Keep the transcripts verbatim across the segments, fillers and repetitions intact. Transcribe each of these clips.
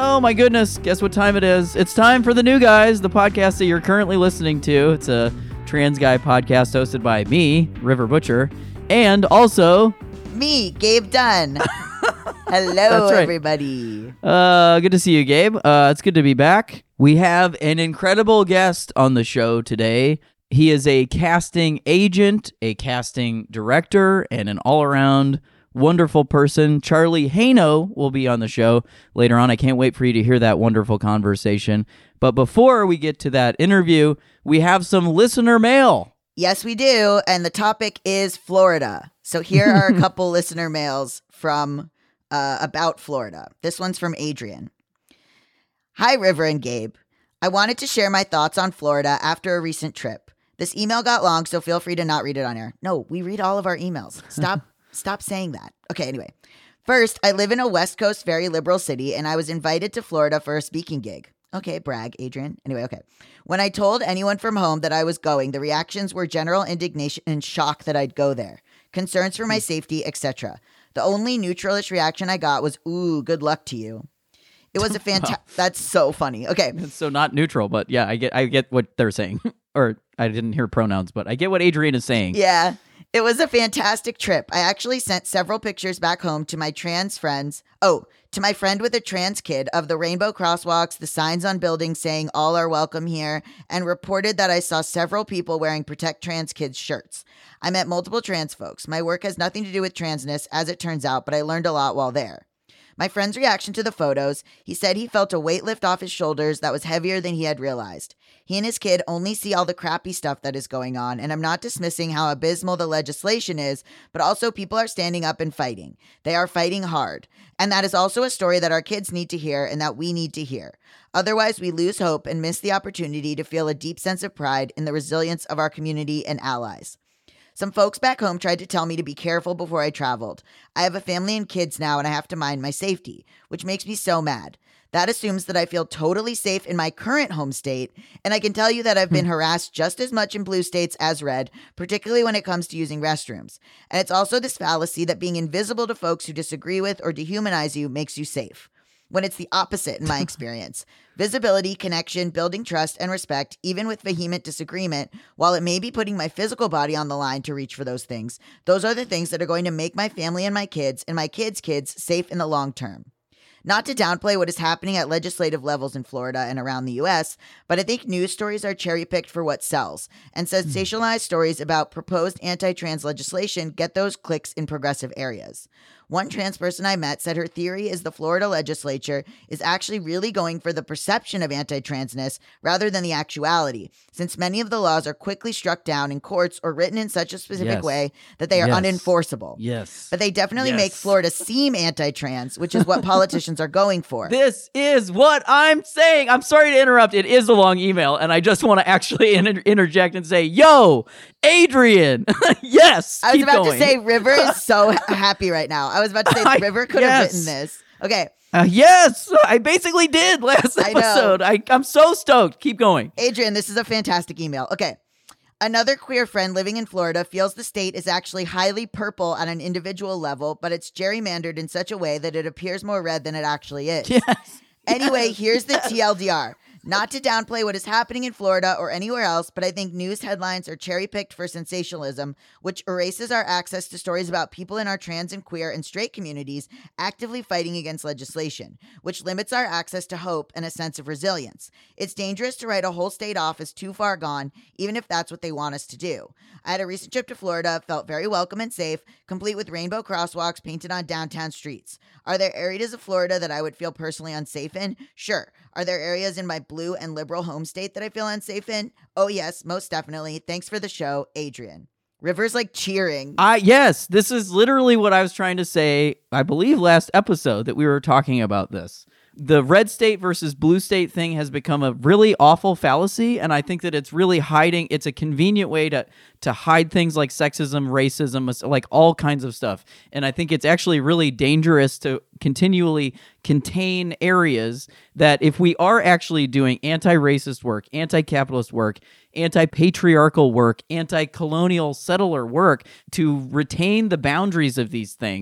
Oh my goodness, guess what time it is? It's time for The New Guys, the podcast that you're currently listening to. It's a trans guy podcast hosted by me, River Butcher, and also... me, Gabe Dunn. Hello, That's right. everybody. Uh, good to see you, Gabe. Uh, it's good to be back. We have an incredible guest on the show today. He is a casting agent, a casting director, and an all-around wonderful person. Charlie Haino will be on the show later on. I can't wait for you to hear that wonderful conversation. But before we get to that interview, we have some listener mail. Yes, we do. And the topic is Florida. So here are a couple listener mails from uh, about Florida. This one's from Adrian. Hi, River and Gabe. I wanted to share my thoughts on Florida after a recent trip. This email got long, so feel free to not read it on air. No, we read all of our emails. Stop. Stop saying that. Okay, anyway. First, I live in a West Coast, very liberal city, and I was invited to Florida for a speaking gig. Okay, brag, Adrian. Anyway, okay. When I told anyone from home that I was going, the reactions were general indignation and shock that I'd go there, concerns for my safety, et cetera. The only neutralish reaction I got was, ooh, good luck to you. It was a fantastic... That's so funny. Okay. It's so not neutral, but yeah, I get I get what they're saying. Or I didn't hear pronouns, but I get what Adrian is saying. Yeah. It was a fantastic trip. I actually sent several pictures back home to my trans friends. Oh, to my friend with a trans kid of the rainbow crosswalks, the signs on buildings saying all are welcome here, and reported that I saw several people wearing Protect Trans Kids shirts. I met multiple trans folks. My work has nothing to do with transness, as it turns out, but I learned a lot while there. My friend's reaction to the photos, he said he felt a weight lift off his shoulders that was heavier than he had realized. He and his kid only see all the crappy stuff that is going on, and I'm not dismissing how abysmal the legislation is, but also people are standing up and fighting. They are fighting hard. And that is also a story that our kids need to hear and that we need to hear. Otherwise, we lose hope and miss the opportunity to feel a deep sense of pride in the resilience of our community and allies. Some folks back home tried to tell me to be careful before I traveled. I have a family and kids now, and I have to mind my safety, which makes me so mad. That assumes that I feel totally safe in my current home state, and I can tell you that I've been harassed just as much in blue states as red, particularly when it comes to using restrooms. And it's also this fallacy that being invisible to folks who disagree with or dehumanize you makes you safe, when it's the opposite in my experience. Visibility, connection, building trust, and respect, even with vehement disagreement, while it may be putting my physical body on the line to reach for those things, those are the things that are going to make my family and my kids, and my kids' kids, safe in the long term. Not to downplay what is happening at legislative levels in Florida and around the U S, but I think news stories are cherry-picked for what sells, and sensationalized stories about proposed anti-trans legislation get those clicks in progressive areas. One trans person I met said her theory is the Florida legislature is actually really going for the perception of anti-transness rather than the actuality, since many of the laws are quickly struck down in courts or written in such a specific Yes. way that they are Yes. unenforceable. Yes. But they definitely Yes. make Florida seem anti-trans, which is what politicians are going for. This is what I'm saying. I'm sorry to interrupt. It is a long email, and I just want to actually inter- interject and say, yo, Adrian, yes, I was keep about going. to say River is so ha- happy right now. I was about to say I- River could yes. have written this. Okay, Uh, yes, I basically did last I know. episode. I, I'm so stoked. Keep going. Adrian, this is a fantastic email. Okay. Another queer friend living in Florida feels the state is actually highly purple on an individual level, but it's gerrymandered in such a way that it appears more red than it actually is. Yes. Anyway, here's the T L D R. Not to downplay what is happening in Florida or anywhere else, but I think news headlines are cherry-picked for sensationalism, which erases our access to stories about people in our trans and queer and straight communities actively fighting against legislation, which limits our access to hope and a sense of resilience. It's dangerous to write a whole state off as too far gone, even if that's what they want us to do. I had a recent trip to Florida, felt very welcome and safe, complete with rainbow crosswalks painted on downtown streets. Are there areas of Florida that I would feel personally unsafe in? Sure. Are there areas in my blue and liberal home state that I feel unsafe in? Oh, yes, most definitely. Thanks for the show, Adrian. River's like cheering. I yes, this is literally what I was trying to say. I believe last episode that we were talking about this. The red state versus blue state thing has become a really awful fallacy, and I think that it's really hiding. It's a convenient way to to hide things like sexism, racism, like all kinds of stuff. And I think it's actually really dangerous to continually contain areas that if we are actually doing anti-racist work, anti-capitalist work, anti-patriarchal work, anti-colonial settler work to retain the boundaries of these things,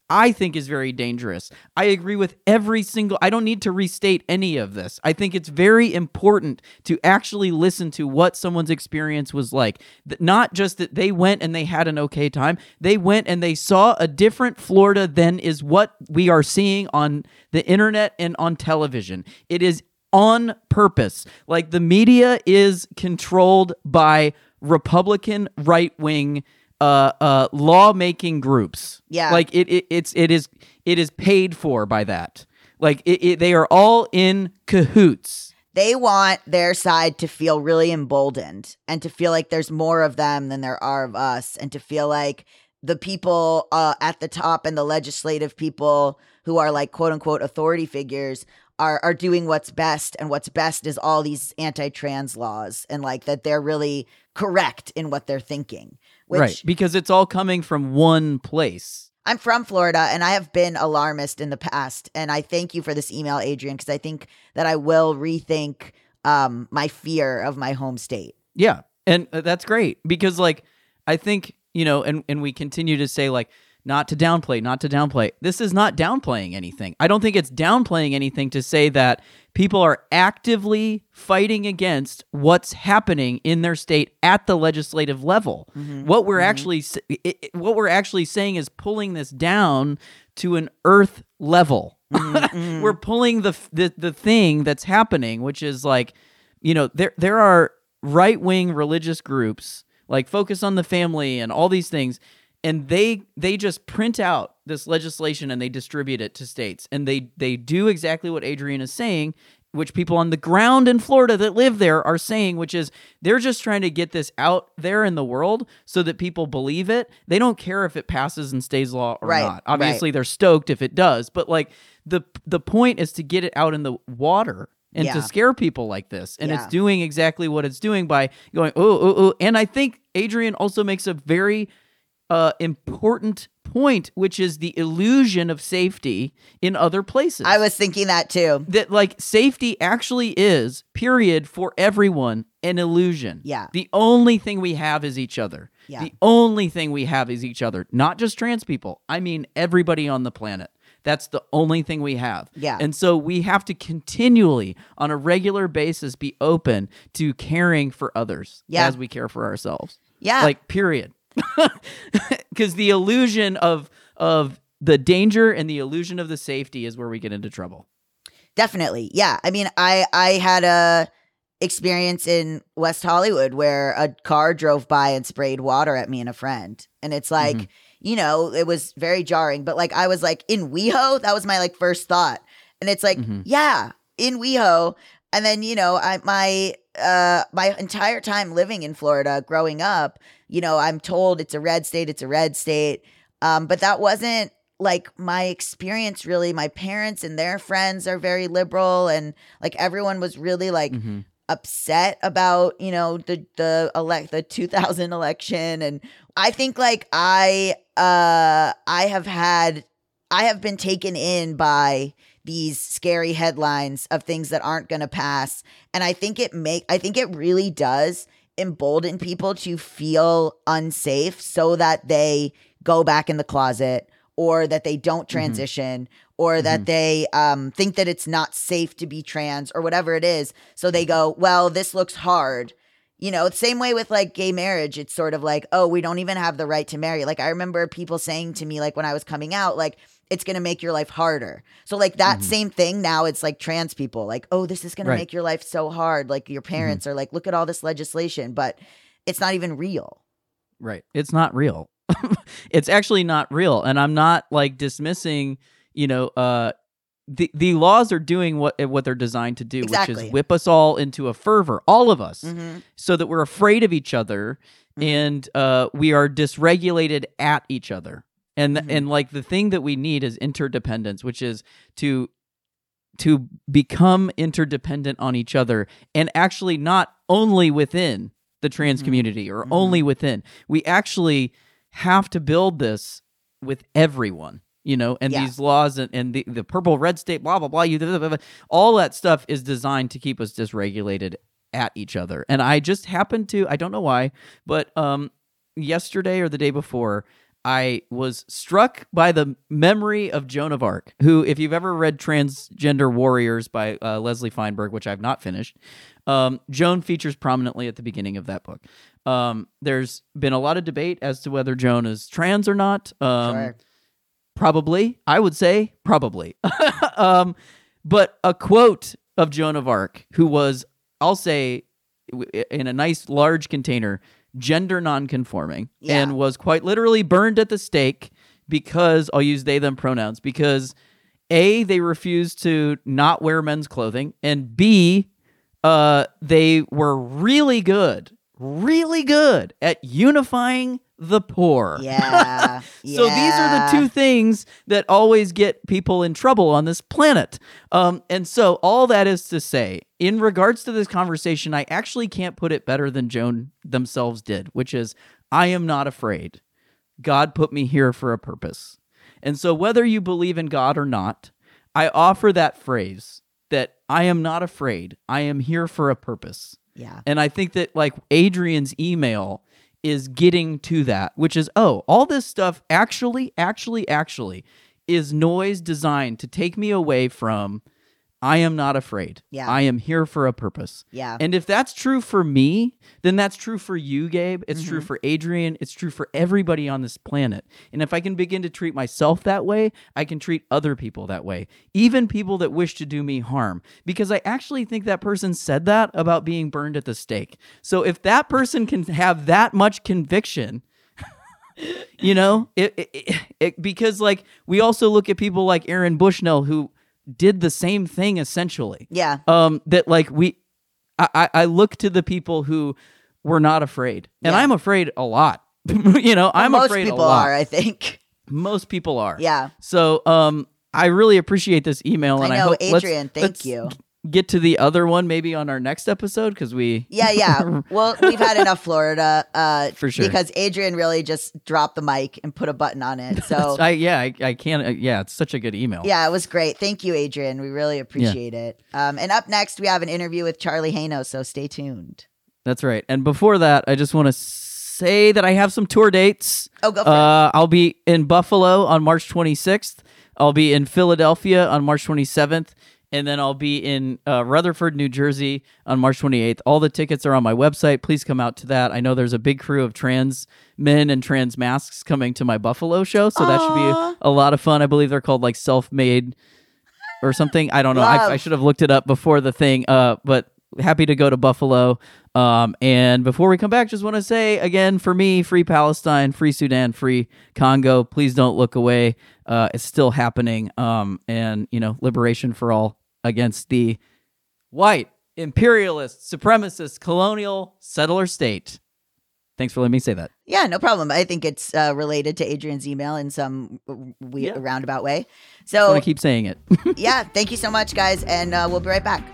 I think is very dangerous. I agree with every single, I don't need to restate any of this. I think it's very important to actually listen to what someone's experience was like. That not just that they went and they had an okay time, they went and they saw a different Florida than is what we are seeing on the internet and on television. It is on purpose. Like the media is controlled by Republican right-wing uh uh lawmaking groups. Yeah. Like it, it it's it is it is paid for by that. Like it, it they are all in cahoots. They want their side to feel really emboldened and to feel like there's more of them than there are of us, and to feel like the people uh at the top and the legislative people who are like quote unquote authority figures are are doing what's best, and what's best is all these anti-trans laws, and like that they're really correct in what they're thinking. Which, right, because it's all coming from one place. I'm from Florida, and I have been alarmist in the past, and I thank you for this email, Adrian, because I think that I will rethink um, my fear of my home state. Yeah, and that's great, because like I think, you know, and, and we continue to say like, not to downplay, not to downplay. This is not downplaying anything. I don't think it's downplaying anything to say that people are actively fighting against what's happening in their state at the legislative level. Mm-hmm. What we're mm-hmm. actually it, it, what we're actually saying is pulling this down to an earth level. Mm-hmm. We're pulling the, the the thing that's happening, which is like, you know, there there are right-wing religious groups like Focus on the Family and all these things. And they they just print out this legislation and they distribute it to states. And they, they do exactly what Adrian is saying, which people on the ground in Florida that live there are saying, which is they're just trying to get this out there in the world so that people believe it. They don't care if it passes and stays law or right, not. Obviously, right. They're stoked if it does. But like the the point is to get it out in the water and yeah. to scare people like this. And yeah. it's doing exactly what it's doing by going, oh, oh, oh. And I think Adrian also makes a very Uh, important point, which is the illusion of safety in other places. I was thinking that too. That like safety actually is, period, for everyone, an illusion. Yeah. The only thing we have is each other. Yeah. The only thing we have is each other. Not just trans people. I mean everybody on the planet. That's the only thing we have. Yeah. And so we have to continually, on a regular basis, be open to caring for others yeah. as we care for ourselves. Yeah. Like, period. Because the illusion of of the danger and the illusion of the safety is where we get into trouble. Definitely. Yeah. I mean, I, I had a experience in West Hollywood where a car drove by and sprayed water at me and a friend. And it's like, mm-hmm. you know, it was very jarring. But like, I was like, in WeHo? That was my like first thought. And it's like, mm-hmm. yeah, in WeHo. And then, you know, I my uh my entire time living in Florida, growing up, you know, I'm told it's a red state, it's a red state. Um, but that wasn't like my experience really. My parents and their friends are very liberal, and like everyone was really like mm-hmm. upset about, you know, the the elect the two thousand election. And I think like I uh I have had I have been taken in by these scary headlines of things that aren't going to pass. And I think it make, I think it really does embolden people to feel unsafe so that they go back in the closet, or that they don't transition, mm-hmm. or that mm-hmm. they um, think that it's not safe to be trans, or whatever it is. So they go, well, this looks hard. You know, same way with like gay marriage. It's sort of like, oh, we don't even have the right to marry. Like I remember people saying to me, like when I was coming out, like, it's going to make your life harder. So like that mm-hmm. same thing now, it's like trans people like, oh, this is going right. to make your life so hard. Like your parents mm-hmm. are like, look at all this legislation, but it's not even real. Right. It's not real. It's actually not real. And I'm not like dismissing, you know, uh, the, the laws are doing what what they're designed to do, exactly. which is whip us all into a fervor, all of us, mm-hmm. so that we're afraid of each other mm-hmm. and uh, we are dysregulated at each other. And mm-hmm. and like the thing that we need is interdependence, which is to to become interdependent on each other, and actually not only within the trans mm-hmm. community or mm-hmm. only within. We actually have to build this with everyone, you know, and yeah. these laws and, and the, the purple red state, blah, blah, blah, you, blah, blah, blah, all that stuff is designed to keep us dysregulated at each other. And I just happened to, I don't know why, but um, yesterday or the day before, I was struck by the memory of Joan of Arc, who, if you've ever read Transgender Warriors by uh, Leslie Feinberg, which I've not finished, um, Joan features prominently at the beginning of that book. Um, there's been a lot of debate as to whether Joan is trans or not. Um, Sure. Probably. I would say probably. um, but a quote of Joan of Arc, who was, I'll say, in a nice large container, gender nonconforming, Yeah. and was quite literally burned at the stake because, I'll use they, them pronouns, because A, they refused to not wear men's clothing, and B, uh, they were really good, really good at unifying the poor. Yeah. So these are the two things that always get people in trouble on this planet. Um, and so all that is to say, in regards to this conversation, I actually can't put it better than Joan themselves did, which is, I am not afraid. God put me here for a purpose. And so whether you believe in God or not, I offer that phrase that I am not afraid. I am here for a purpose. Yeah. And I think that like Adrian's email is getting to that, which is, oh, all this stuff actually, actually, actually is noise designed to take me away from, I am not afraid. Yeah. I am here for a purpose. Yeah. And if that's true for me, then that's true for you, Gabe. It's Mm-hmm. true for Adrian. It's true for everybody on this planet. And if I can begin to treat myself that way, I can treat other people that way, even people that wish to do me harm. Because I actually think that person said that about being burned at the stake. So if that person can have that much conviction, you know, it, it, it, it because like we also look at people like Aaron Bushnell who did the same thing essentially. Yeah. Um, that like we, I, I I look to the people who were not afraid, and Yeah. I'm afraid a lot. you know, I'm Most afraid people a lot. are, I think. Most people are. Yeah. So, um, I really appreciate this email, and I I, know, hope let's- Adrian, thank let's you. Get to the other one maybe on our next episode because we. Yeah, yeah. Well, we've had enough Florida uh, For sure. because Adrian really just dropped the mic and put a button on it. So I yeah I, I can't uh, yeah it's such a good email. yeah, it was great. Thank you, Adrian. We really appreciate it. Um, and up next, we have an interview with Charlie Haino, so stay tuned. That's right. And before that, I just want to say that I have some tour dates. Oh, go for it. Uh, I'll be in Buffalo on March twenty-sixth. I'll be in Philadelphia on March twenty-seventh. And then I'll be in uh, Rutherford, New Jersey on March twenty-eighth. All the tickets are on my website. Please come out to that. I know there's a big crew of trans men and trans masks coming to my Buffalo show, so that should be a, a lot of fun. I believe they're called like Self-Made or something. I don't know. I, Love. I should have looked it up before the thing, uh, but happy to go to Buffalo. Um, and before we come back, just want to say again, for me, free Palestine, free Sudan, free Congo. Please don't look away. Uh, it's still happening. Um, and you know, liberation for all against the white imperialist, supremacist, colonial settler state. Thanks for letting me say that. Yeah, no problem. I think it's uh, related to Adrian's email in some we- Yeah. roundabout way. I So want to keep saying it. yeah, thank you so much, guys, and uh, we'll be right back.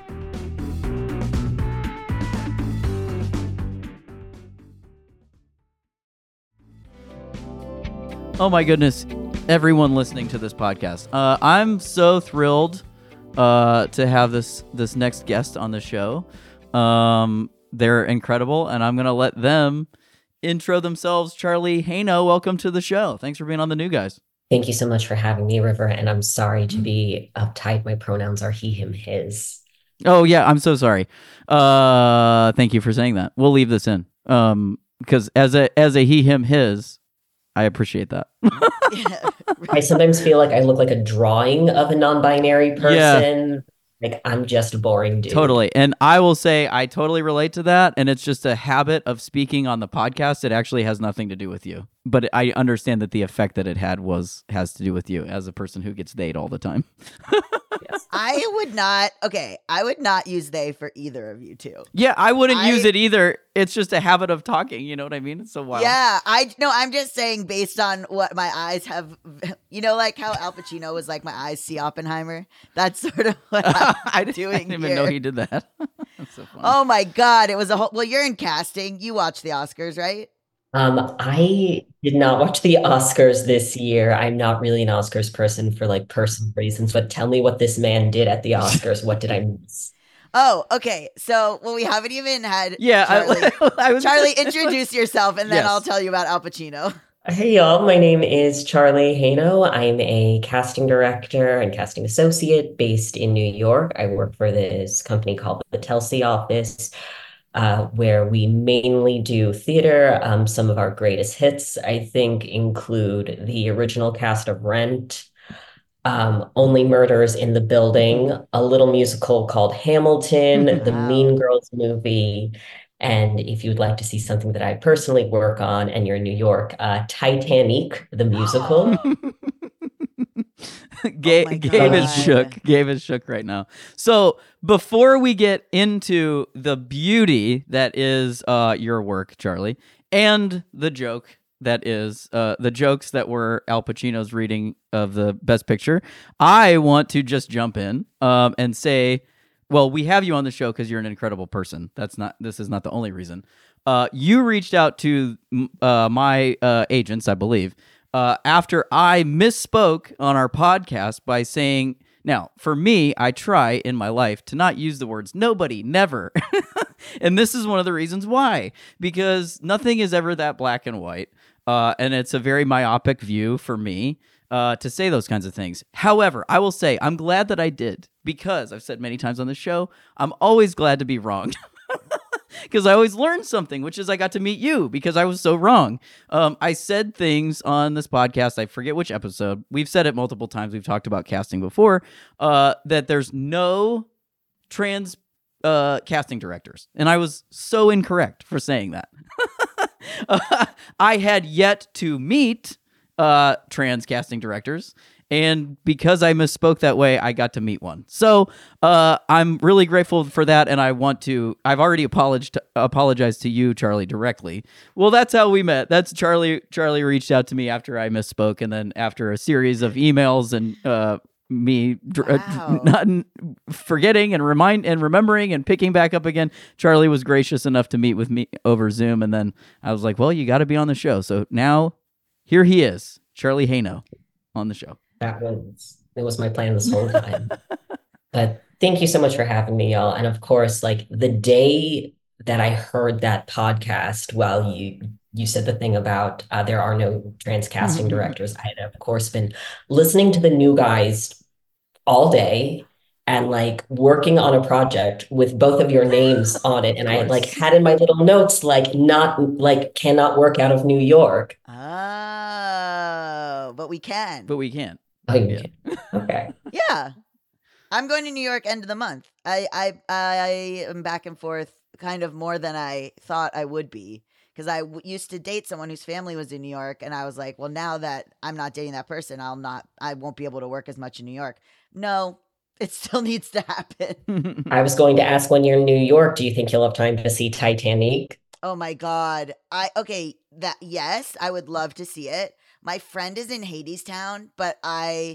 Oh my goodness, everyone listening to this podcast. Uh, I'm so thrilled uh, to have this this next guest on the show. Um, they're incredible, and I'm going to let them intro themselves. Charlie Haino, welcome to the show. Thanks for being on The New Guys. Thank you so much for having me, River. And I'm sorry to be uptight. My pronouns are he, him, his. Oh, yeah, I'm so sorry. Uh, thank you for saying that. We'll leave this in um, because as a as a he, him, his, I appreciate that. I sometimes feel like I look like a drawing of a non-binary Yeah. person. Like I'm just a boring dude. Totally. And I will say I totally relate to that. And it's just a habit of speaking on the podcast. It actually has nothing to do with you. But I understand that the effect that it had was has to do with you as a person who gets they'd all the time. Yes. I would not. Okay, I would not use they for either of you two. Yeah, I wouldn't I- use it either. It's just a habit of talking. You know what I mean? It's so wild. Yeah, I no, I'm just saying based on what my eyes have, you know, like how Al Pacino was like, my eyes see Oppenheimer. That's sort of what I'm I, didn't, doing I didn't even here. know he did that. That's so funny. Oh my God, it was a whole. Well, you're in casting. You watch the Oscars, right? Um, I did not watch the Oscars this year. I'm not really an Oscars person for like personal reasons, but tell me what this man did at the Oscars. What did I miss? Oh, okay. So, well, we haven't even had yeah, Charlie. I, I was Charlie, introduce yourself, and then Yes. I'll tell you about Al Pacino. Hey y'all, my name is Charlie Haino. I'm a casting director and casting associate based in New York. I work for this company called the Telsey Office, uh, where we mainly do theater. Um, some of our greatest hits, I think, include the original cast of Rent, um, Only Murders in the Building, a little musical called Hamilton, the Wow. Mean Girls movie. And if you'd like to see something that I personally work on and you're in New York, uh, Titanic, the musical. Oh Gabe, my Gabe is Thank you. shook. God. Gabe is shook right now. So before we get into the beauty that is uh, your work, Charlie, and the joke that is uh, the jokes that were Al Pacino's reading of the Best Picture, I want to just jump in um, and say, well, we have you on the show because you're an incredible person. That's not. This is not the only reason. Uh, you reached out to uh, my uh, agents, I believe, uh, after I misspoke on our podcast by saying, now, for me, I try in my life to not use the words nobody, never. And this is one of the reasons why, because nothing is ever that black and white. Uh, and it's a very myopic view for me uh, to say those kinds of things. However, I will say I'm glad that I did, because I've said many times on the show, I'm always glad to be wrong. Because I always learn something, which is I got to meet you because I was so wrong. Um, I said things on this podcast, I forget which episode. We've said it multiple times. We've talked about casting before, uh, that there's no trans uh, casting directors. And I was so incorrect for saying that. uh, I had yet to meet uh, trans casting directors. And because I misspoke that way, I got to meet one. So uh, I'm really grateful for that. And I want to, I've already apologized to, apologized to you, Charlie, directly. Well, that's how we met. That's Charlie. Charlie reached out to me after I misspoke. And then after a series of emails and uh, me dr- Wow. uh, not forgetting and remind and remembering and picking back up again, Charlie was gracious enough to meet with me over Zoom. And then I was like, well, you got to be on the show. So now here he is, Charlie Haino on the show. That was it was my plan this whole time. But thank you so much for having me, y'all. And of course, like the day that I heard that podcast, while you you said the thing about uh, there are no trans casting directors, I had of course been listening to the New Guys all day and like working on a project with both of your names on it. And I like had in my little notes like not like cannot work out of New York. Oh, but we can. But we can't. Oh, you Yeah. can. Okay. Yeah. I'm going to New York end of the month. I I I am back and forth kind of more than I thought I would be, because I w- used to date someone whose family was in New York, and I was like, well, now that I'm not dating that person, I'll not I won't be able to work as much in New York. No, it still needs to happen. I was going to ask, when you're in New York, do you think you'll have time to see Titanic? Oh my God. I okay, that yes, I would love to see it. My friend is in Hadestown, but I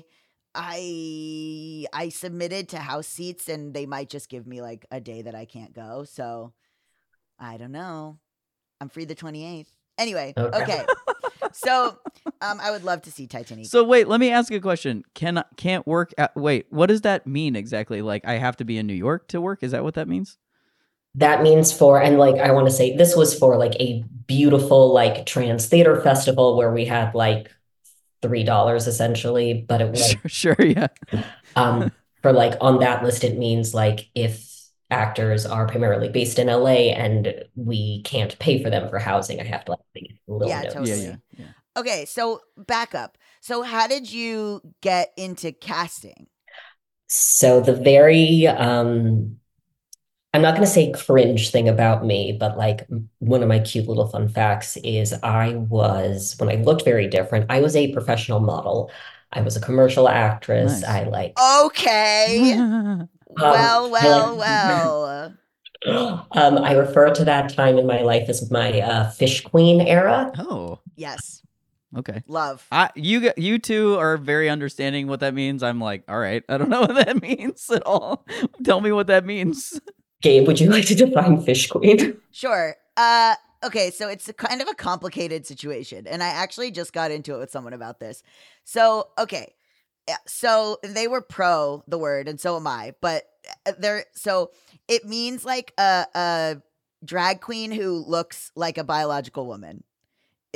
I I submitted to house seats and they might just give me like a day that I can't go. So I don't know. I'm free the twenty-eighth. Anyway, Okay. okay. So um I would love to see Titanic. So wait, let me ask you a question. Can can't work at wait, what does that mean exactly? Like I have to be in New York to work? Is that what that means? That means for, and like I want to say this was for like a beautiful like trans theater festival where we had like three dollars essentially, but it was Sure, sure, yeah. um for like on that list it means like if actors are primarily based in L A and we can't pay for them for housing, I have to like make little Yeah, notes. totally. Yeah, yeah, yeah. Okay, so back up. So how did you get into casting? So the very um I'm not going to say cringe thing about me, but like one of my cute little fun facts is I was, when I looked very different, I was a professional model. I was a commercial actress. Nice. I like, Okay. um, Well, I well, like, well. um, I refer to that time in my life as my uh, fish queen era. Oh, Yes. okay. Love. I you g- you two are very understanding what that means. I'm like, all right, I don't know what that means at all. Tell me what that means. Gabe, would you like to define fish queen? Sure. Uh okay, so it's a kind of a complicated situation, and I actually just got into it with someone about this. So, okay. Yeah, so they were pro the word, and so am I, but uh, they're so it means like a a drag queen who looks like a biological woman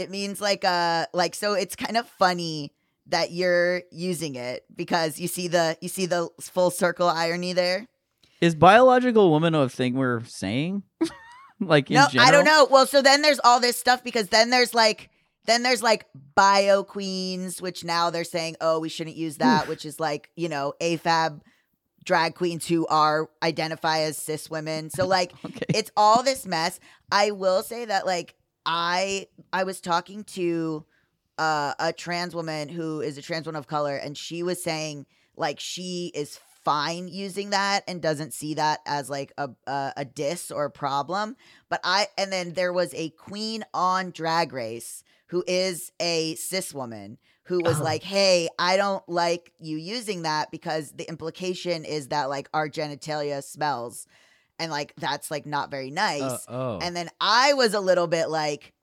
It means like uh like so it's kind of funny that you're using it because you see the you see the full circle irony there. Is biological woman a thing we're saying? Like in No, general? I don't know. Well, so then there's all this stuff because then there's like then there's like bio queens, which now they're saying, oh, we shouldn't use that, which is like, you know, A F A B drag queens who are identify as cis women. So like Okay. it's all this mess. I will say that like I I was talking to uh, a trans woman who is a trans woman of color, and she was saying like she is fine using that and doesn't see that as like a, a a diss or a problem. But I and then there was a queen on Drag Race who is a cis woman who was Oh. like, hey, I don't like you using that because the implication is that like our genitalia smells, and like that's like not very nice. Uh, oh. And then I was a little bit like,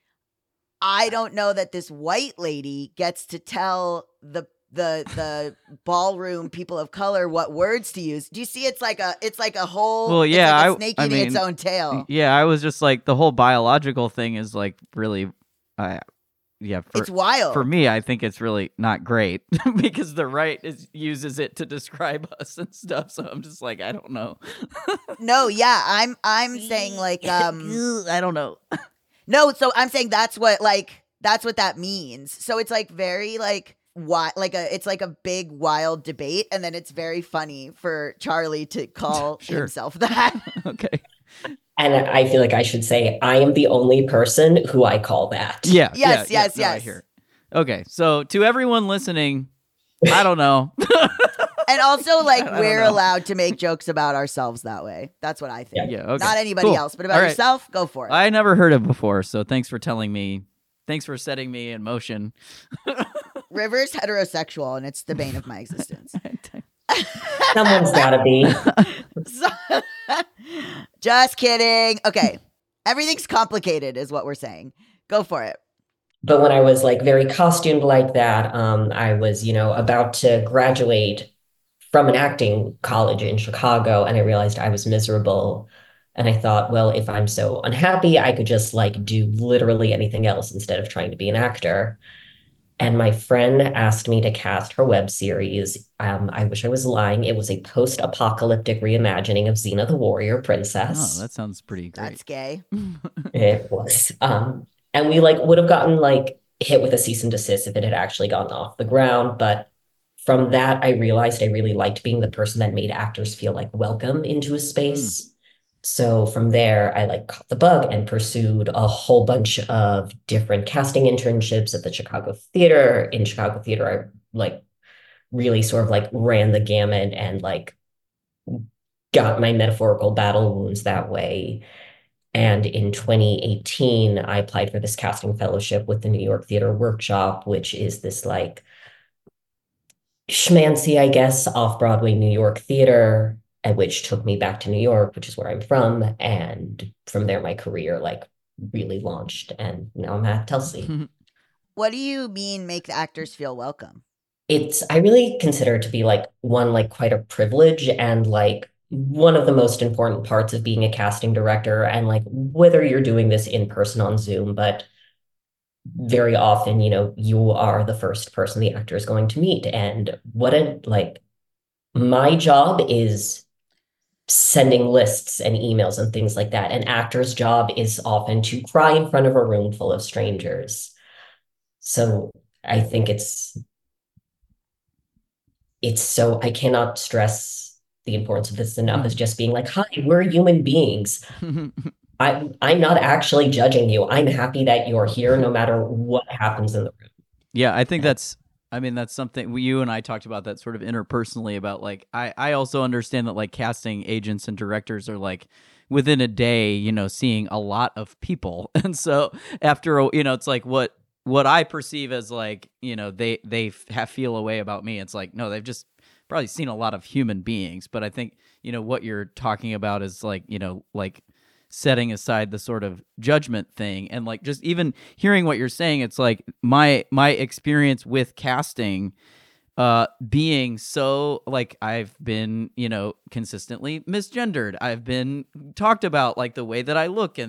I don't know that this white lady gets to tell the the the ballroom people of color what words to use. Do you see? It's like a it's like a whole. Well, yeah, it's like a I- snake I eating its mean, own tail. Yeah, I was just like the whole biological thing is like really, uh, yeah. For, It's wild. for me, I think it's really not great because the right is uses it to describe us and stuff. So I'm just like, I don't know. No, yeah, I'm I'm saying like um I don't know. no, so I'm saying that's what like that's what that means. So it's like very like why like a it's like a big wild debate, and then it's very funny for Charlie to call Sure. himself that. Okay. And I feel like I should say I am the only person who I call that. Yeah. Yes, yeah, yes, yeah, no, I yes. hear it. Okay, so to everyone listening, I don't know. And also like I don't we're know. allowed to make jokes about ourselves that way. That's what I think. Yeah. Okay. Not anybody Cool. else, but about All right. yourself, go for it. I never heard of before, so thanks for telling me. Thanks for setting me in motion. River's heterosexual, and it's the bane of my existence. Someone's gotta be. So- just kidding. Okay. Everything's complicated is what we're saying. Go for it. But when I was like very costumed like that, um, I was, you know, about to graduate from an acting college in Chicago, and I realized I was miserable. And I thought, well, if I'm so unhappy, I could just like do literally anything else instead of trying to be an actor. And my friend asked me to cast her web series. Um, I wish I was lying. It was a post-apocalyptic reimagining of Xena the Warrior Princess. Oh, that sounds pretty great. That's gay. It was. Um, and we like would have gotten like hit with a cease and desist if it had actually gotten off the ground. But from that, I realized I really liked being the person that made actors feel like welcome into a space. So from there, I like caught the bug and pursued a whole bunch of different casting internships at the Chicago Theater. In Chicago Theater, I like really sort of like ran the gamut and like got my metaphorical battle wounds that way. And in twenty eighteen, I applied for this casting fellowship with the New York Theater Workshop, which is this like schmancy, I guess, off-Broadway New York theater, and which took me back to New York, which is where I'm from. And from there, my career like really launched. And now I'm at Telsey. What do you mean make the actors feel welcome? It's, I really consider it to be like one, like quite a privilege and like one of the most important parts of being a casting director. And like whether you're doing this in person on Zoom, but very often, you know, you are the first person the actor is going to meet. And what a, like, my job is sending lists and emails and things like that. An actor's job is often to cry in front of a room full of strangers. So I think it's, it's so, I cannot stress the importance of this enough as just being like, hi, we're human beings. I, I'm not actually judging you. I'm happy that you're here no matter what happens in the room. Yeah, I think that's, I mean, that's something we, you and I talked about that sort of interpersonally about like, I, I also understand that like casting agents and directors are like within a day, you know, seeing a lot of people. And so after, a- you know, it's like what, what I perceive as like, you know, they, they have feel a way about me. It's like, no, they've just probably seen a lot of human beings. But I think, you know, what you're talking about is like, you know, like, setting aside the sort of judgment thing and like just even hearing what you're saying, it's like my my experience with casting uh being so like I've been, you know, consistently misgendered. I've been talked about like the way that I look and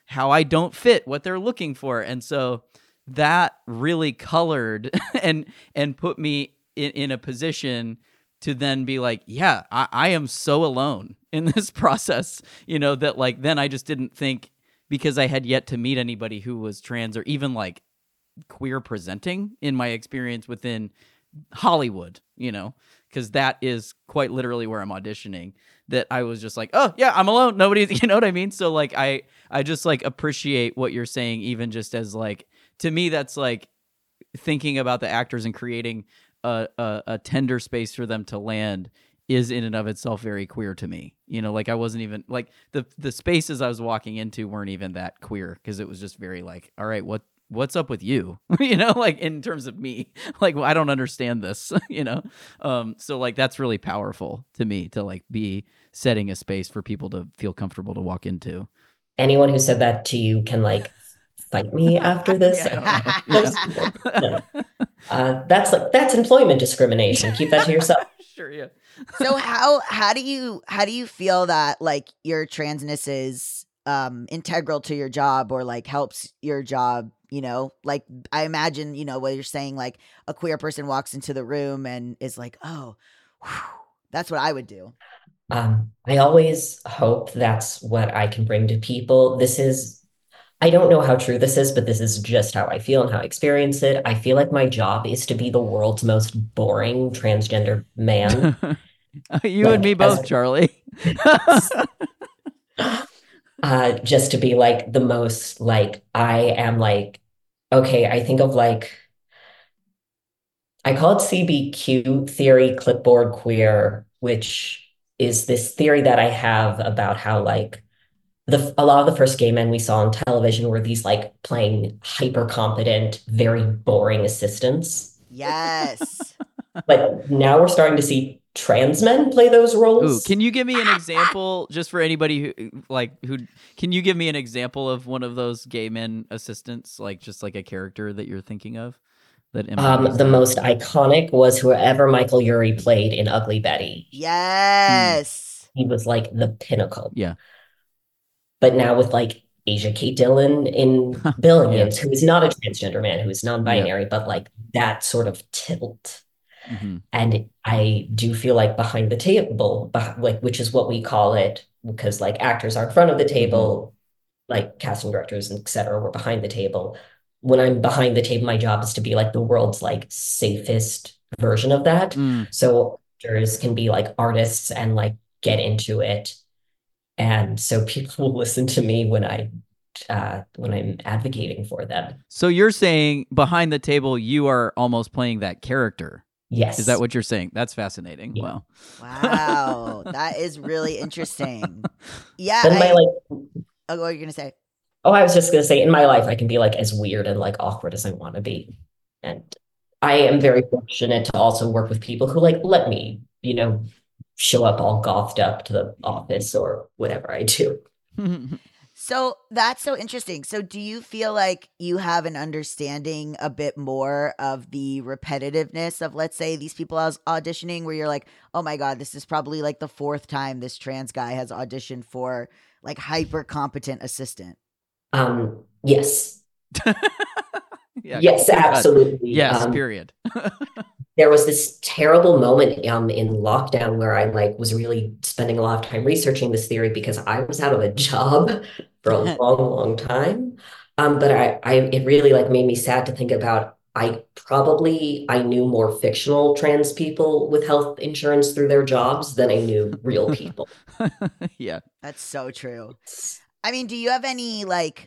how I don't fit what they're looking for. And so that really colored and and put me in, in a position to then be like, yeah, I, I am so alone in this process, you know, that like then I just didn't think, because I had yet to meet anybody who was trans or even like queer presenting in my experience within Hollywood, you know, because that is quite literally where I'm auditioning, that I was just like, oh yeah, I'm alone. Nobody's, you know what I mean? So like, I, I just like appreciate what you're saying, even just as like, to me, that's like thinking about the actors and creating a, a, a tender space for them to land is in and of itself very queer to me. You know, like I wasn't even like the, the spaces I was walking into weren't even that queer, because it was just very like, all right, what, what's up with you? You know, like in terms of me, like, well, I don't understand this, you know? Um, so like, that's really powerful to me to like be setting a space for people to feel comfortable to walk into. Anyone who said that to you can like fight me after this. Yeah, I don't know. No. Uh, that's like, that's employment discrimination. Keep that to yourself. Sure. Yeah. So how how do you how do you feel that like your transness is um integral to your job, or like helps your job? You know, like I imagine, you know, what you're saying, like a queer person walks into the room and is like, oh, whew, that's what I would do. Um, I always hope that's what I can bring to people. This is, I don't know how true this is, but this is just how I feel and how I experience it. I feel like my job is to be the world's most boring transgender man. You Like, and me both, as- Charlie. uh, just to be like the most, like, I am like, okay, I think of like, I call it C B Q theory, clipboard queer, which is this theory that I have about how like the a lot of the first gay men we saw on television were these like playing hyper competent, very boring assistants. Yes. But now we're starting to see trans men play those Ooh, roles. can you give me an example, just for anybody who like who? Can you give me an example of one of those gay men assistants, like just like a character that you're thinking of? That Um, embodies the that? most iconic was whoever Michael Urie played in Ugly Betty. Yes. He was like the pinnacle. Yeah. But now with like Asia Kate Dillon in Billions, who is not a transgender man, who is non-binary, but like that sort of tilt. Mhm. And I do feel like behind the table, beh- like which is what we call it, because like actors are in front of the table, like casting directors and et cetera, we're behind the table. When I'm behind the table, my job is to be like the world's like safest version of that. Mm. So actors can be like artists and like get into it. And so people will listen to me when I uh when I'm advocating for them. So you're saying behind the table, you are almost playing that character. Yes. Is that what you're saying? That's fascinating. Yeah. Wow. Wow. That is really interesting. Yeah. But in my I, like oh, what are you gonna say? oh, I was just gonna say in my life I can be like as weird and like awkward as I want to be. And I am very fortunate to also work with people who like let me, you know, show up all gothed up to the office or whatever I do. So that's so interesting. So do you feel like you have an understanding a bit more of the repetitiveness of, let's say, these people I was auditioning, where you're like, oh my God, this is probably like the fourth time this trans guy has auditioned for like hyper competent assistant? Um, yes. Yeah, Yes, clear cut. absolutely. Yes, Um, period. there was this terrible moment um in lockdown where I like was really spending a lot of time researching this theory because I was out of a job for a long, long time. Um, but I, I it really like made me sad to think about I probably I knew more fictional trans people with health insurance through their jobs than I knew real people. Yeah. That's so true. I mean, do you have any like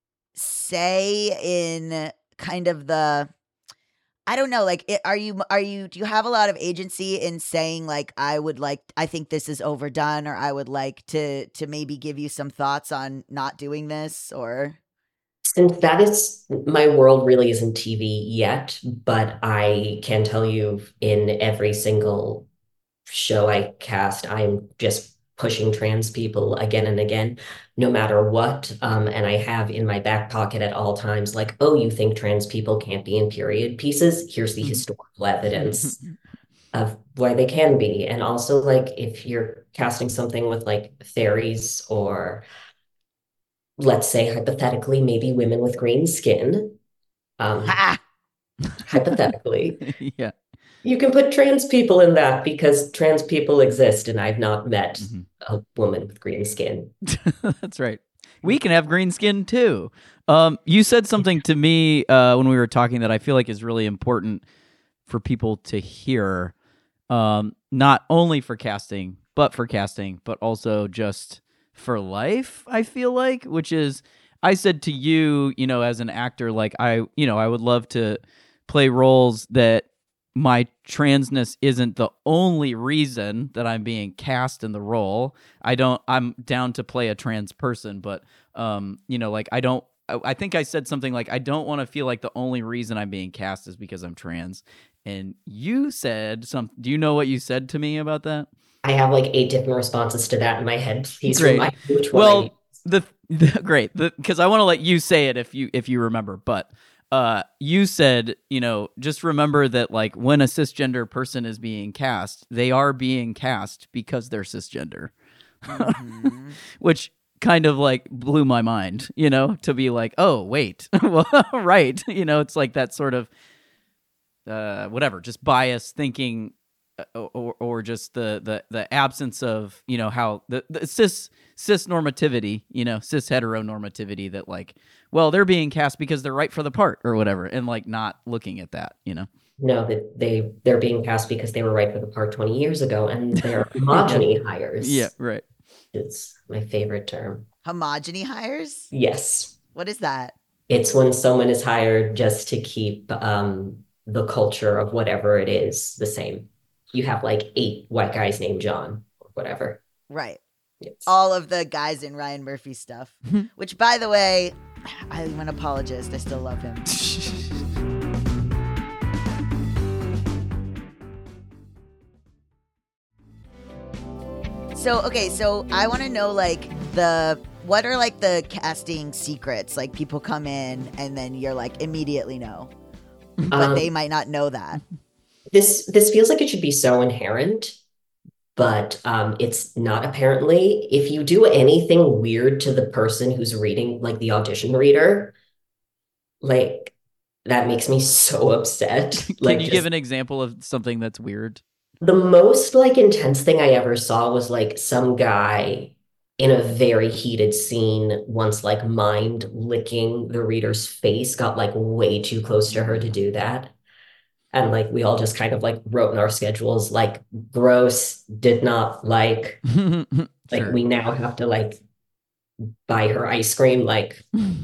say in kind of the, I don't know, like it, are you are you do you have a lot of agency in saying like I would like I think this is overdone, or I would like to to maybe give you some thoughts on not doing this? Or Since that is my world really isn't T V yet, but I can tell you in every single show I cast, I'm just pushing trans people again and again, no matter what. Um, and I have in my back pocket at all times, like, oh, you think trans people can't be in period pieces? Here's the historical evidence of why they can be. And also, like, if you're casting something with like fairies or let's say hypothetically, maybe women with green skin. Um, Ha! hypothetically, Yeah. you can put trans people in that because trans people exist, and I've not met hmm a woman with green skin. That's right. We can have green skin too. Um, you said something to me uh, when we were talking that I feel like is really important for people to hear, um, not only for casting, but for casting, but also just for life, I feel like, which is, I said to you, you know, as an actor, like I, you know, I would love to play roles that my transness isn't the only reason that I'm being cast in the role. I don't, I'm down to play a trans person, but, um, you know, like I don't, I I think I said something like, I don't want to feel like the only reason I'm being cast is because I'm trans. And you said some, do you know what you said to me about that? I have like eight different responses to that in my head. Please Great. remind me which one I use. Well, the, the great, because I want to let you say it if you if you remember. But uh, you said, you know, just remember that like when a cisgender person is being cast, they are being cast because they're cisgender, Mhm. which kind of like blew my mind. You know, to be like, oh wait, well, right. You know, it's like that sort of uh, whatever, just bias thinking, uh, or or just the the the absence of, you know, how the, the cis cis normativity, you know, cis heteronormativity that like, well, they're being cast because they're right for the part or whatever, and like not looking at that, you know. No, that they they're being cast because they were right for the part twenty years ago, and they're yeah. homogeny Yeah, hires. right. Is my favorite term. Homogeny hires? Yes. What is that? It's when someone is hired just to keep um, the culture of whatever it is the same. You have like eight white guys named John or whatever. Right. Yes. All of the guys in Ryan Murphy stuff. Which, by the way, I'm an apologist. I still love him. So, okay, so I want to know, like, the what are like the casting secrets? Like, people come in and then you're like immediately know, but Um, they might not know that. this this feels like it should be so inherent, but um, it's not apparently. If you do anything weird to the person who's reading, like the audition reader, like that makes me so upset. Can Like you just give an example of something that's weird? the most like intense thing I ever saw was like some guy in a very heated scene once like mind licking the reader's face, got like way too close to her to do that. And like we all just kind of like wrote in our schedules like gross, did not like, like Sure. we now have to like buy her ice cream, like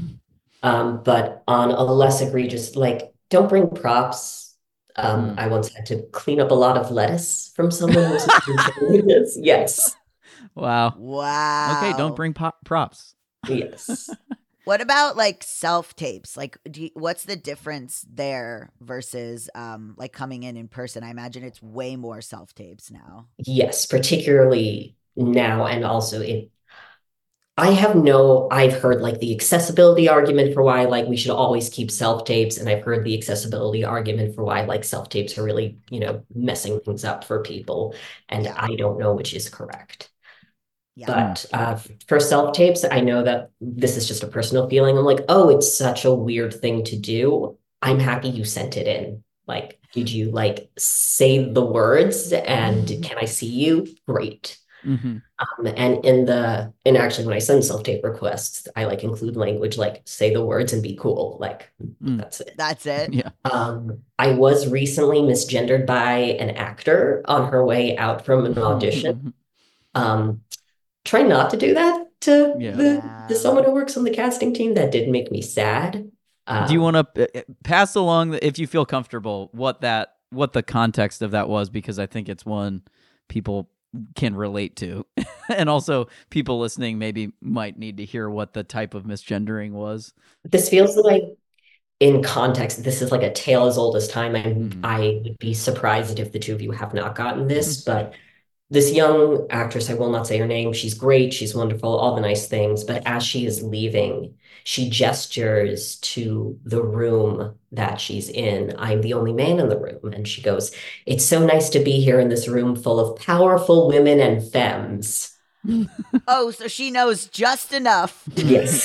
um but on a less egregious, like don't bring props. um Hmm. I once had to clean up a lot of lettuce from someone who was doing this. Yes. Wow. Wow. Okay, don't bring pop- props. Yes. What about like self tapes? Like, do you, what's the difference there versus um like coming in in person? I imagine it's way more self tapes now. Yes, particularly now. And also it I have no, I've heard like the accessibility argument for why like we should always keep self-tapes, and I've heard the accessibility argument for why like self-tapes are really, you know, messing things up for people. And Yeah. I don't know which is correct. Yeah. But uh, for self-tapes, I know that this is just a personal feeling. I'm like, oh, it's such a weird thing to do. I'm happy you sent it in. Like, did you like say the words and can I see you? Great. Mm-hmm. Um, and in the and actually when I send self-tape requests, I like include language like say the words and be cool. Like Mm. that's it. That's it. Yeah. Um, I was recently misgendered by an actor on her way out from an audition. Um, try not to do that to Yeah. the Yeah. to someone who works on the casting team. That did make me sad. Um, Do you want to pass along, if you feel comfortable, what that what the context of that was? Because I think it's one people can relate to, and also people listening maybe might need to hear what the type of misgendering was. this feels like in context, this is like a tale as old as time, and Mhm. I would be surprised if the two of you have not gotten this, but this young actress, I will not say her name, she's great, she's wonderful, all the nice things, but as she is leaving, she gestures to the room that she's in. I'm the only man in the room. And she goes, it's so nice to be here in this room full of powerful women and femmes. Oh, so she knows just enough. Yes.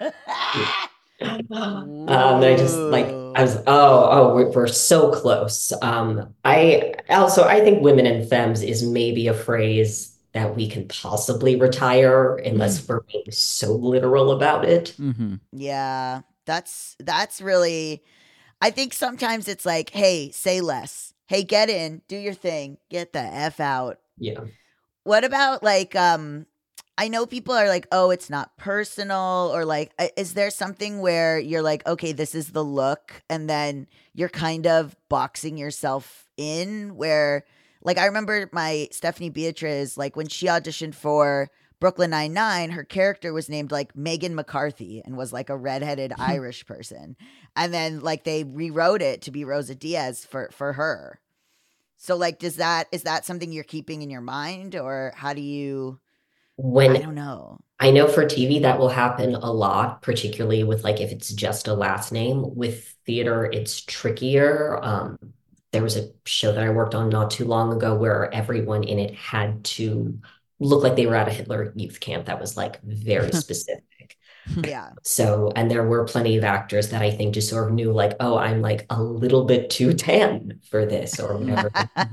Um, and I just like I was oh oh we're, we're so close. Um, I also I think women and femmes is maybe a phrase that we can possibly retire unless we're being so literal about it. Mm-hmm. Yeah, that's that's really. I think sometimes it's like, hey, say less. Hey, get in, do your thing, get the F out. Yeah. What about like um I know people are like, "Oh, it's not personal," or like I- is there something where you're like, "Okay, this is the look," and then you're kind of boxing yourself in where like I remember my Stephanie Beatriz like when she auditioned for Brooklyn Nine-Nine, her character was named like Megan McCarthy and was like a redheaded Irish person. And then like they rewrote it to be Rosa Diaz for for her. So like does that is that something you're keeping in your mind or how do you When I don't know. I know for T V that will happen a lot, particularly with like if it's just a last name. With theater, it's trickier. Um, there was a show that I worked on not too long ago where everyone in it had to look like they were at a Hitler Youth camp. That was like very specific. Yeah. So, and there were plenty of actors that I think just sort of knew like, oh, I'm like a little bit too tan for this or whatever.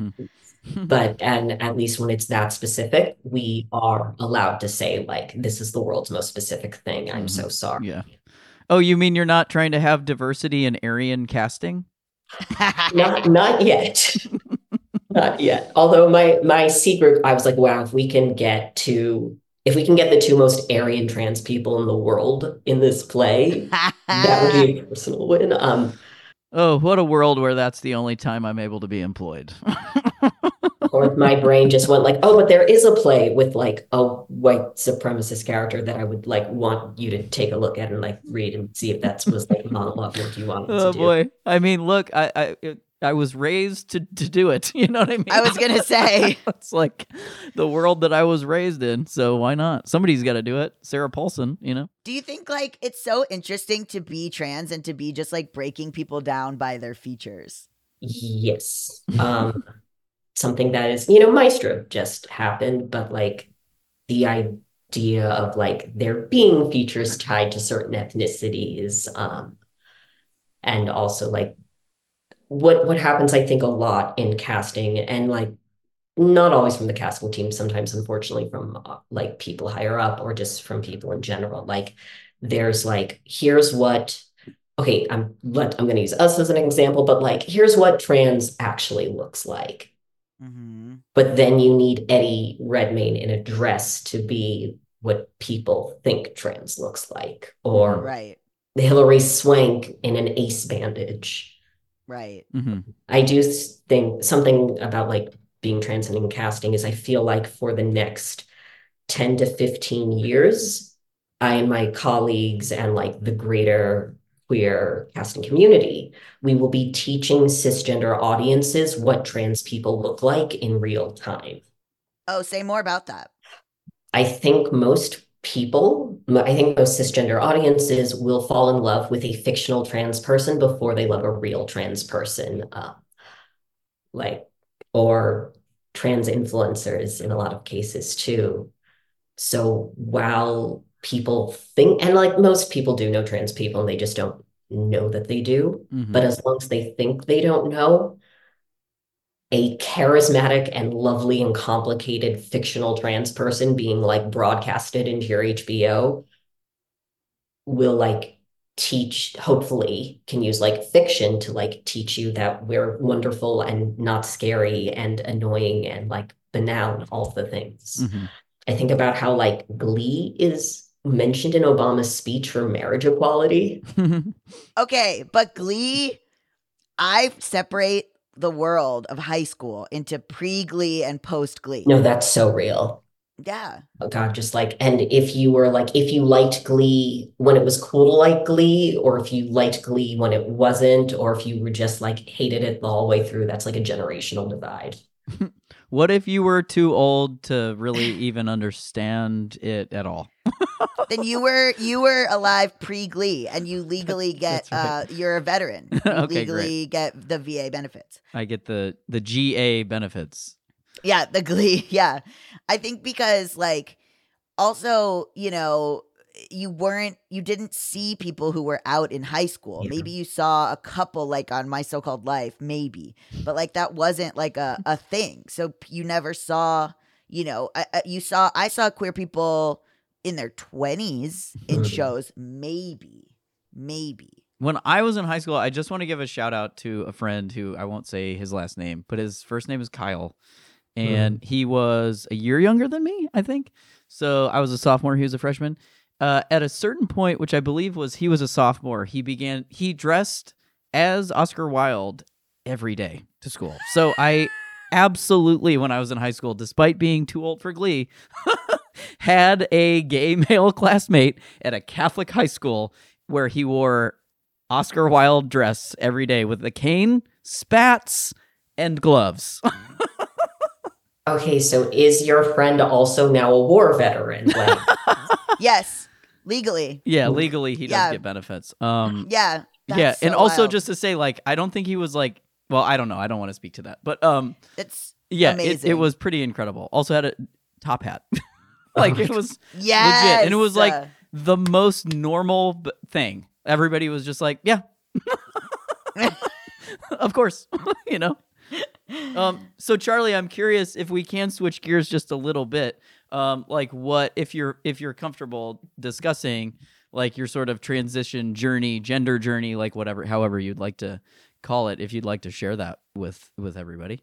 But and at least when it's that specific, we are allowed to say like, this is the world's most specific thing. I'm so sorry. Yeah. Oh, you mean you're not trying to have diversity in Aryan casting? Not not yet. Not yet. Although my my secret, I was like, wow, if we can get to if we can get the two most Aryan trans people in the world in this play, that would be a personal win. Um, Oh, what a world where that's the only time I'm able to be employed. or if my brain just went like, oh, but there is a play with like a white supremacist character that I would like want you to take a look at and like read and see if that was like monologue work you wanted Oh to do. boy. I mean, look, I I it, I was raised to to do it. You know what I mean? I was gonna say. It's like the world that I was raised in, so why not? Somebody's got to do it. Sarah Paulson, you know. Do you think like it's so interesting to be trans and to be just like breaking people down by their features? Yes. Um, something that is, you know, Maestro just happened, but like the idea of like there being features tied to certain ethnicities, um, and also like what what happens, I think, a lot in casting, and like not always from the casting team, sometimes unfortunately from uh, like people higher up or just from people in general. Like there's like, here's what, okay, I'm let I'm gonna use us as an example, but like here's what trans actually looks like. Mm-hmm. But then you need Eddie Redmayne in a dress to be what people think trans looks like, or Right. Hilary Swank in an ace bandage. Right. Mm-hmm. I do think something about like being trans and in casting is I feel like for the next ten to fifteen years, I and my colleagues and like the greater queer casting community, we will be teaching cisgender audiences what trans people look like in real time. Oh, say more about that. I think most people, I think most cisgender audiences will fall in love with a fictional trans person before they love a real trans person. Uh, like, or trans influencers in a lot of cases too. So while people think, and like most people do know trans people, and they just don't know that they do, Mm-hmm. but as long as they think they don't know, a charismatic and lovely and complicated fictional trans person being like broadcasted into your H B O will like teach, hopefully can use like fiction to like teach you that we're wonderful and not scary and annoying and like banal and all the things. Mm-hmm. I think about how like Glee is mentioned in Obama's speech for marriage equality. Okay, but Glee, I separate the world of high school into pre-Glee and post-Glee. No, that's so real. Yeah. Oh God, just like, and if you were like, if you liked Glee when it was cool to like Glee, or if you liked Glee when it wasn't, or if you were just like hated it the whole way through, that's like a generational divide. What if you were too old to really even understand it at all? Then you were you were alive pre-Glee and you legally get That's right. uh you're a veteran. You Okay, legally get the V A benefits. I get the the G A benefits. Yeah, the Glee. Yeah. I think because like also, you know, you weren't, you didn't see people who were out in high school. Yeah. Maybe you saw a couple like on My So-Called Life, maybe, but like that wasn't like a, a thing. So p- you never saw, you know, I, I- you saw, I saw queer people in their twenties in Mhm. shows, maybe, maybe. When I was in high school, I just want to give a shout out to a friend who I won't say his last name, but his first name is Kyle. And he was a year younger than me, I think. So I was a sophomore, he was a freshman. Uh, at a certain point, which I believe was he was a sophomore, he began, he dressed as Oscar Wilde every day to school. So I absolutely, when I was in high school, despite being too old for Glee, had a gay male classmate at a Catholic high school where he wore Oscar Wilde dress every day with a cane, spats, and gloves. Okay, so is your friend also now a war veteran? Like, Yes, legally. Yeah, legally he does Yeah. get benefits. Um, Yeah. yeah, that's and so also wild. just to say, like, I don't think he was like, well, I don't know, I don't want to speak to that, but um, It's yeah, it, amazing. it was pretty incredible. Also had a top hat, like it was yes. legit, and it was like uh, the most normal b- thing. Everybody was just like, yeah, of course, you know. Um, so Charlie, I'm curious if we can switch gears just a little bit. Um, like what if you're if you're comfortable discussing like your sort of transition journey, gender journey, like whatever, however you'd like to call it, if you'd like to share that with with everybody.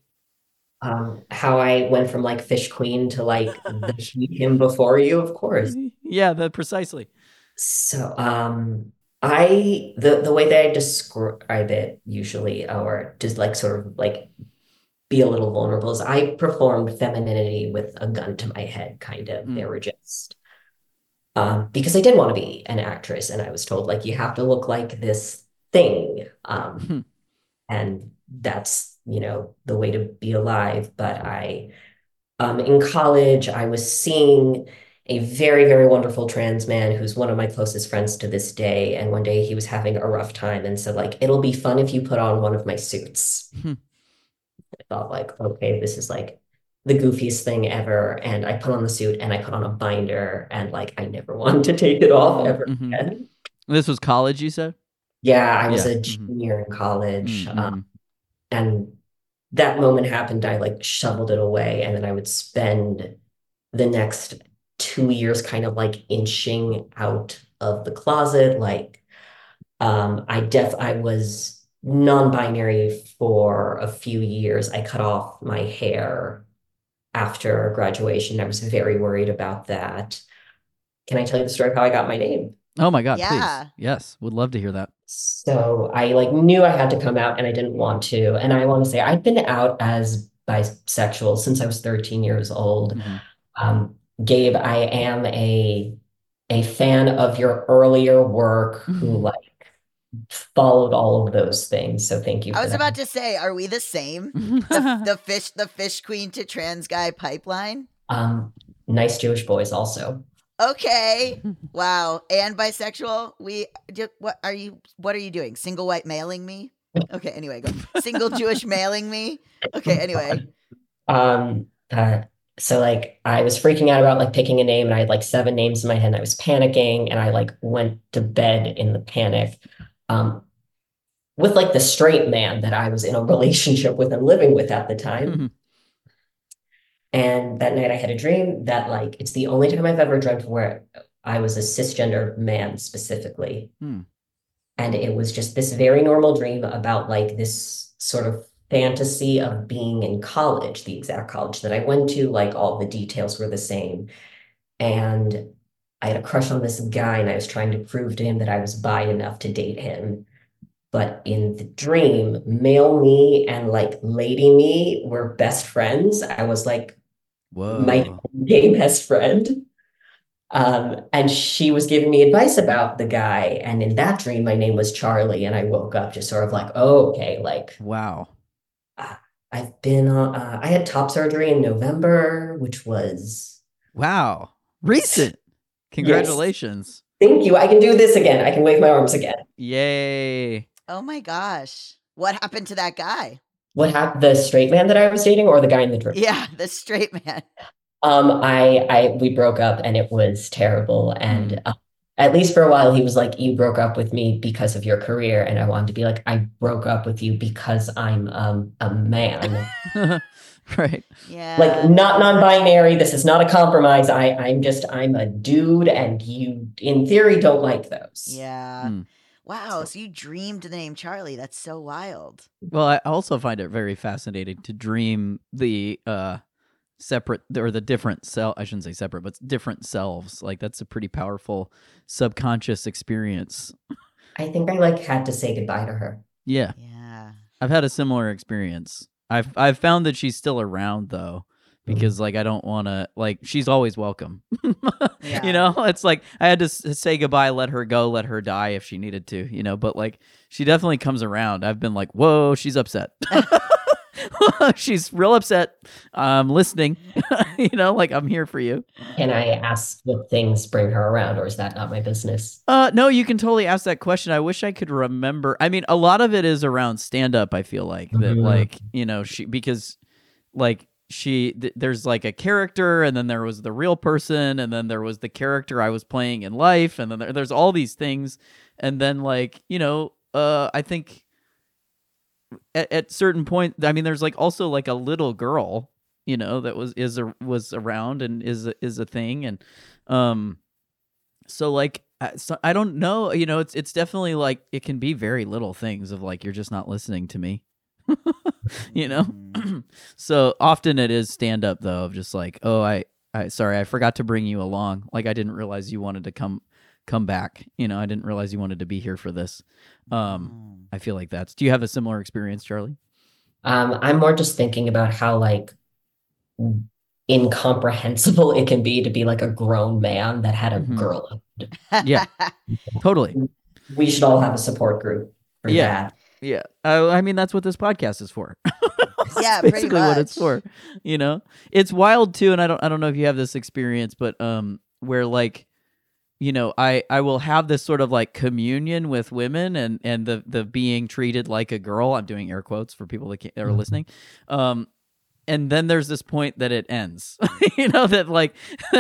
um, how I went from like Fish Queen to like the he, him before you, of course. Yeah, that precisely. So, um, I the the way that I describe it usually, or just like sort of like be a little vulnerable, is I performed femininity with a gun to my head, kind of. Mm. There were just um, because I did want to be an actress, and I was told like you have to look like this thing, um, and that's you know the way to be alive. But I, um, in college, I was seeing a very, very wonderful trans man who's one of my closest friends to this day. And one day he was having a rough time and said, like, it'll be fun if you put on one of my suits. Hmm. I thought, like, okay, this is like the goofiest thing ever. And I put on the suit and I put on a binder, and like I never wanted to take it off ever Mhm. again. This was college, you said? Yeah, I was Yeah. a Mhm. junior in college. Mhm. Um, and that moment happened, I like shoveled it away, and then I would spend the next two years kind of like inching out of the closet. Like, um, I def I was non-binary for a few years. I cut off my hair after graduation. I was very worried about that. Can I tell you the story of how I got my name? Oh my God, Yeah. please. Yes, would love to hear that. So I like knew I had to come out and I didn't want to. And I want to say I'd been out as bisexual since I was thirteen years old. Mhm. Um, Gabe, I am a a fan of your earlier work who Mhm. like followed all of those things. So thank you I for was that. about to say, are we the same? The, the fish, the fish queen to trans guy pipeline. Um, nice Jewish boys also. Okay. Wow. And bisexual. We do, what are you? What are you doing? Single white mailing me? Okay. Anyway, go. Single Jewish mailing me. Okay. Anyway. Um, uh, so like I was freaking out about like picking a name, and I had like seven names in my head, and I was panicking, and I like went to bed in the panic. Um, with like the straight man that I was in a relationship with and living with at the time. Mhm. And that night I had a dream that like it's the only time I've ever dreamt where I was a cisgender man specifically. Hmm. And it was just this very normal dream about like this sort of fantasy of being in college, the exact college that I went to, like all the details were the same. And I had a crush on this guy, and I was trying to prove to him that I was bi enough to date him. But in the dream, male me and like lady me were best friends. I was like my Whoa. gay best friend. Um, and she was giving me advice about the guy. And in that dream, my name was Charlie. And I woke up just sort of like, oh, okay, like Wow. I've been, uh, uh, I had top surgery in November, which was, Wow. Recent. Congratulations. thank you. I can do this again. I can wave my arms again. Yay. Oh my gosh. What happened to that guy? What happened? The straight man that I was dating, or the guy in the dream? Yeah, the straight man. Um, I, I, we broke up and it was terrible. And Mm. uh, at least for a while, he was like, "You broke up with me because of your career," and I wanted to be like, "I broke up with you because I'm um a man." Right. Like Yeah. not non-binary. This is not a compromise. I, I'm just, I'm a dude, and you, in theory, don't like those. Yeah. Mm. Wow. So you dreamed the name Charlie. That's so wild. Well, I also find it very fascinating to dream the uh separate or the different self. I shouldn't say separate, but different selves. Like that's a pretty powerful subconscious experience. I think I like had to say goodbye to her. Yeah, Yeah. I've had a similar experience. I've I've found that she's still around though, because like I don't want to like she's always welcome. Yeah. You know, it's like I had to s- say goodbye, let her go, let her die if she needed to. You know, but like she definitely comes around. I've been like, whoa, she's upset. She's real upset. I'm listening. You know, like I'm here for you. Can I ask what things bring her around, or is that not my business? Uh, no, you can totally ask that question. I wish I could remember. I mean, a lot of it is around stand up. I feel like that, Mhm. like you know, she because like she th- there's like a character, and then there was the real person, and then there was the character I was playing in life, and then there, there's all these things, and then like you know, uh, I think at, at certain point, I mean, there's like also like a little girl, you know, that was is a, was around and is a, is a thing, and um. So like I- so I don't know, you know, it's it's definitely like it can be very little things of like you're just not listening to me. You know? Mm. So often it is stand up though of just like, "Oh, I I sorry, I forgot to bring you along. Like I didn't realize you wanted to come come back. You know, I didn't realize you wanted to be here for this." Um Mm. I feel like that's. Do you have a similar experience, Charlie? Um, I'm more just thinking about how like incomprehensible it can be to be like a grown man that had a Mhm. girl. Yeah. Totally. We should all have a support group for Yeah. that. Yeah. I, I mean that's what this podcast is for. Yeah, That's pretty basically what it's much. for. You know, it's wild too, and I don't I don't know if you have this experience, but um, where like, you know, I I will have this sort of like communion with women, and and the the being treated like a girl. I'm doing air quotes for people that, can't, that are Mhm. listening. Um, and then there's this point that it ends. You know that like,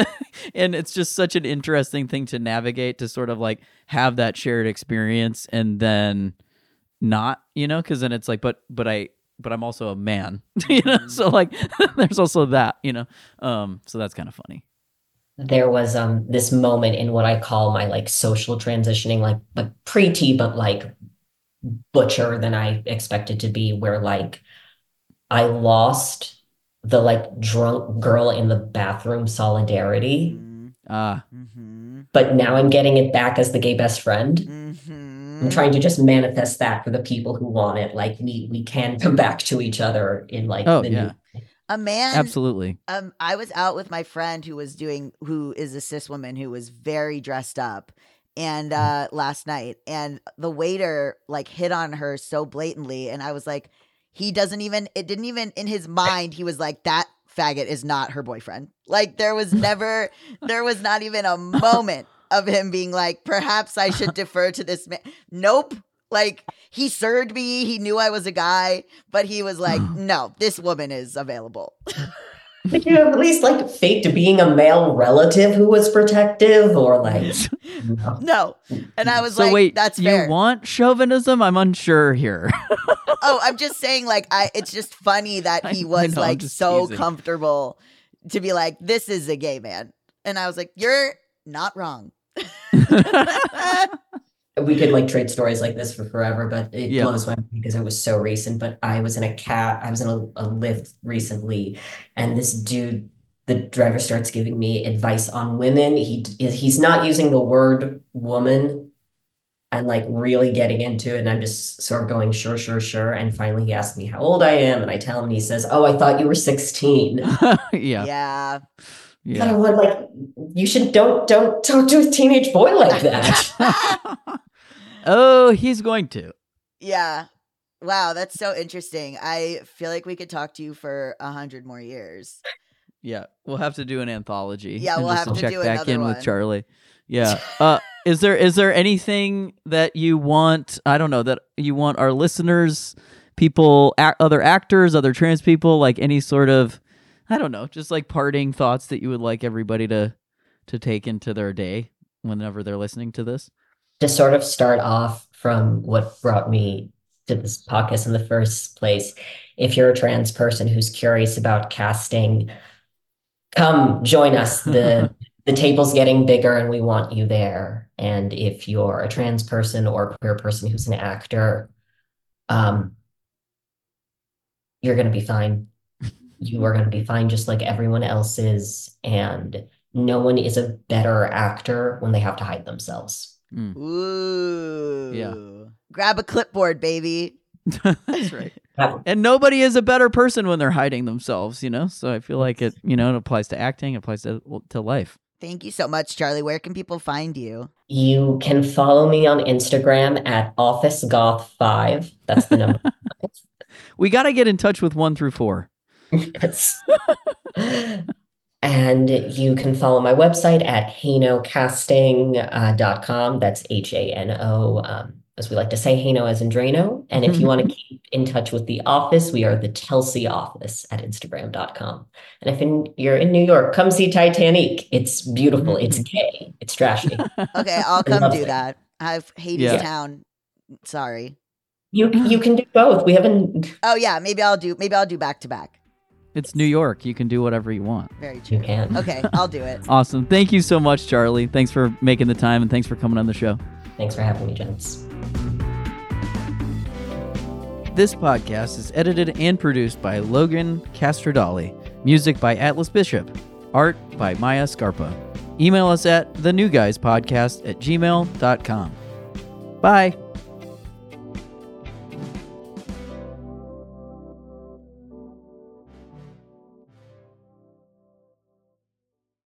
and it's just such an interesting thing to navigate to sort of like have that shared experience, and then not, you know, because then it's like, but but I but I'm also a man, you know, so like there's also that, you know, um, so that's kind of funny. There was um this moment in what I call my like social transitioning, like like pre-T, but like butcher than I expected to be, where like I lost the like drunk girl in the bathroom solidarity, Mm. Ah, Mhm. but now I'm getting it back as the gay best friend. Mhm. I'm trying to just manifest that for the people who want it. Like we we can come back to each other in like oh the yeah, new. A man. absolutely. Um, I was out with my friend who was doing, who is a cis woman who was very dressed up, and uh, last night, and the waiter like hit on her so blatantly, and I was like, he doesn't even, it didn't even in his mind, he was like, that faggot is not her boyfriend. Like there was never, there was not even a moment of him being like, perhaps I should defer to this man. Nope. Like he served me, he knew I was a guy, but he was like, no, this woman is available. Could you have at least like faked being a male relative who was protective, or like no. No. And I was So like, wait, that's you fair. want chauvinism? I'm unsure here. Oh, I'm just saying, like, I it's just funny that he I- I was know, I'm like just so teasing. comfortable to be like, this is a gay man. And I was like, you're not wrong. We could like trade stories like this for forever, but it Yeah. blows my mind because it was so recent. But I was in a cab, I was in a, a Lyft recently, and this dude, the driver starts giving me advice on women. He he's not using the word woman and like really getting into it. And I'm just sort of going, sure, sure, sure. And finally he asked me how old I am, and I tell him, and he says, "Oh, I thought you were sixteen." Yeah, Yeah. And I yeah. was like, you should don't don't talk to a teenage boy like that. Oh, he's going to. Yeah. Wow, that's so interesting. I feel like we could talk to you for a hundred more years. Yeah, we'll have to do an anthology. Yeah, and we'll just have to check do back another in one. with Charlie. Yeah. Uh, is there is there anything that you want? I don't know that you want our listeners, people, ac- other actors, other trans people, like any sort of, I don't know, just like parting thoughts that you would like everybody to to take into their day whenever they're listening to this. To sort of start off from what brought me to this podcast in the first place, if you're a trans person who's curious about casting, come join us. The the table's getting bigger and we want you there. And if you're a trans person or a queer person who's an actor, um, you're going to be fine. You are going to be fine just like everyone else is. And no one is a better actor when they have to hide themselves. Mm. Ooh. Yeah. Grab a clipboard, baby. That's right. And nobody is a better person when they're hiding themselves, you know? So I feel like it, you know, it applies to acting, it applies to, to life. Thank you so much, Charlie. Where can people find you? You can follow me on Instagram at office goth five. That's the number. We got to get in touch with one through four. Yes. And you can follow my website at hano casting dot com. That's H A N O, um, as we like to say, Hano as in Drano. And if you want to keep in touch with the office, we are the Telsey office at instagram dot com. And if in, you're in New York, come see Titanic. It's beautiful. It's gay. It's trashy. Okay, I'll come love do it. that. I have Hades Yeah. Town. Sorry. You you can do both. We haven't. Oh yeah, maybe I'll do maybe I'll do back to back. It's New York. You can do whatever you want. Very true. You can. Okay, I'll do it. Awesome. Thank you so much, Charlie. Thanks for making the time and thanks for coming on the show. Thanks for having me, gents. This podcast is edited and produced by Logan Castrodali. Music by Atlas Bishop. Art by Maya Scarpa. Email us at the new guys podcast at gmail dot com. Bye.